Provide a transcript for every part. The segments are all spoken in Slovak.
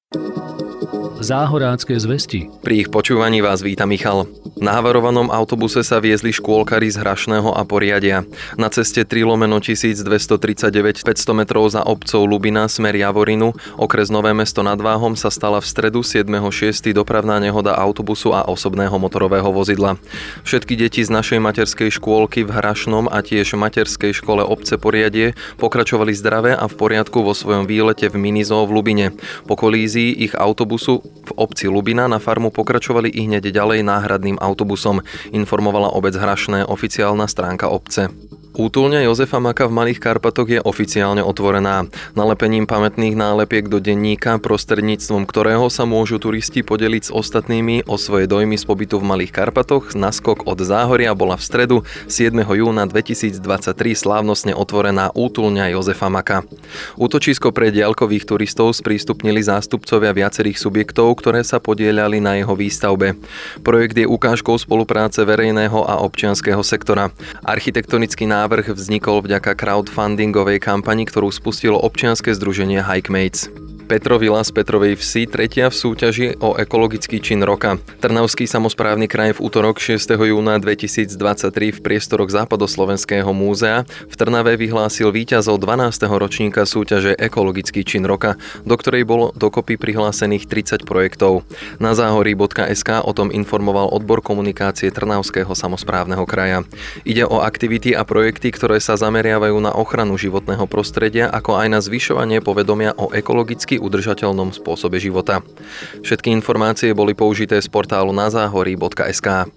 Záhorácké zvesti. Pri ich počúvaní vás víta Michal. Na havarovanom autobuse sa viezli škôlkari z Hrašného a Poriadia. Na ceste 3/1239 500 metrov za obcov Lubina smer Javorinu, okres Nové Mesto nad Váhom, sa stala v stredu 7.6. dopravná nehoda autobusu a osobného motorového vozidla. Všetky deti z našej materskej škôlky v Hrašnom a tiež materskej škole obce Poriadie pokračovali zdravé a v poriadku vo svojom výlete v minizoo v Lubine. Po kolízii ich autobusu v obci Lubina na farmu pokračovali i hneď ďalej náhradným autobusom, informovala obec Hrašné oficiálna stránka obce. Útulňa Jozefa Maka v Malých Karpatoch je oficiálne otvorená. Nalepením pamätných nálepiek do denníka, prostredníctvom ktorého sa môžu turisti podeliť s ostatnými o svoje dojmy z pobytu v Malých Karpatoch, naskok od Záhoria, bola v stredu 7. júna 2023 slávnostne otvorená útulňa Jozefa Maka. Útočisko pre diaľkových turistov sprístupnili zástupcovia viacerých subjektov, ktoré sa podieľali na jeho výstavbe. Projekt je ukážkou spolupráce verejného a občianskeho sektora. Architektonický návrh vznikol vďaka crowdfundingovej kampani, ktorú spustilo občianske združenie Hikemates. Petrovila z Petrovej Vsi, tretia v súťaži o ekologický čin roka. Trnavský samosprávny kraj v utorok 6. júna 2023 v priestoroch Západoslovenského múzea v Trnave vyhlásil víťazov 12. ročníka súťaže Ekologický čin roka, do ktorej bolo dokopy prihlásených 30 projektov. Na záhorí.sk o tom informoval odbor komunikácie Trnavského samosprávneho kraja. Ide o aktivity a projekty, ktoré sa zameriavajú na ochranu životného prostredia, ako aj na zvyšovanie povedomia o ekologicky udržateľnom spôsobe života. Všetky informácie boli použité z portálu nazáhorí.sk.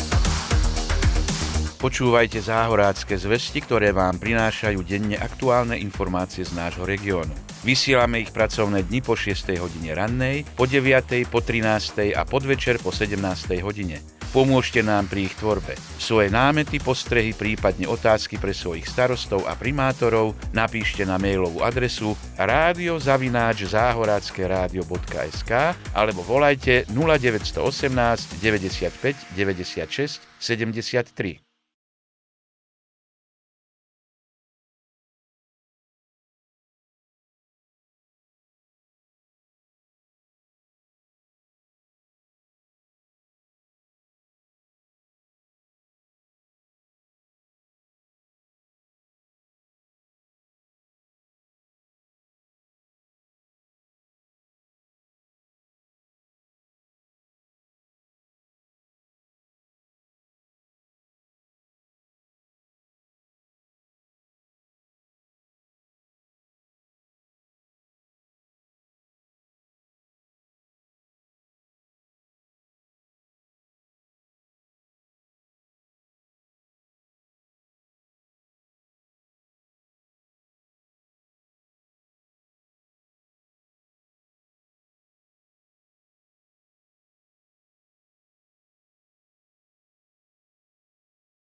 Počúvajte Záhorácké zvesti, ktoré vám prinášajú denne aktuálne informácie z nášho regiónu. Vysielame ich pracovné dni po 6. hodine rannej, po 9., po 13. a podvečer po 17. hodine. Pomôžte nám pri ich tvorbe. Svoje námety, postrehy, prípadne otázky pre svojich starostov a primátorov napíšte na mailovú adresu radio@zahorackeradio.sk alebo volajte 0918 95 96 73.